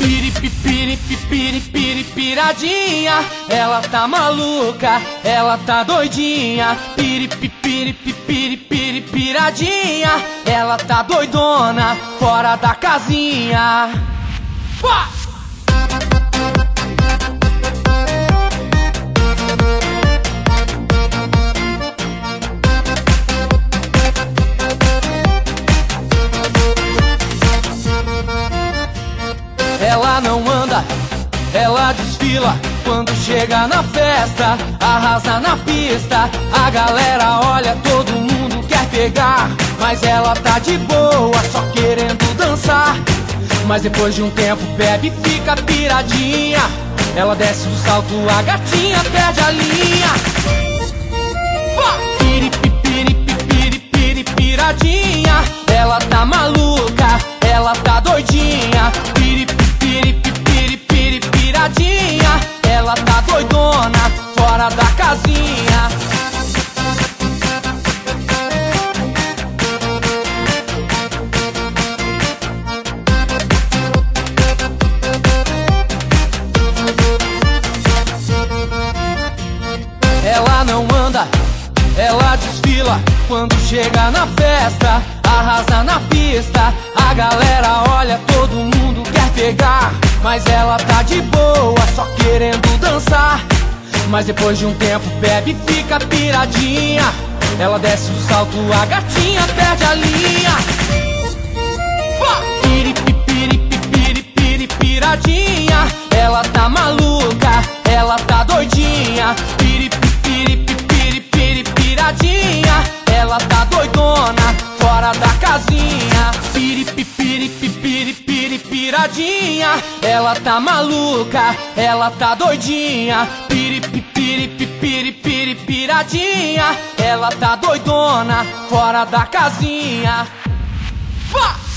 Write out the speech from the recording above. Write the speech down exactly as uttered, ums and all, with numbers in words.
Piradinha, ela tá maluca, ela tá doidinha. Piradinha, ela tá doidona, fora da casinha. Pá! Ela não anda, ela desfila. Quando chega na festa, arrasa na pista. A galera olha, todo mundo quer pegar, mas ela tá de boa, só querendo dançar. Mas depois de um tempo bebe e fica piradinha. Ela desce o salto, a gatinha perde a linha. Piradinha, ela tá maluca, ela tá doidinha. Piradinha, ela tá doidona, fora da casinha. Ela não anda, ela desfila. Quando chega na festa, arrasa na pista. A galera olha, todo mundo quer pegar, mas ela tá de boa, só querendo dançar. Mas depois de um tempo bebe e fica piradinha. Ela desce o salto, a gatinha perde a linha. Piradinha, ela tá maluca, ela tá doidinha. Piradinha, ela tá doidona, fora da casinha. Piradinha, ela tá maluca, ela tá doidinha. Piradinha, ela tá doidona, fora da casinha. Vá!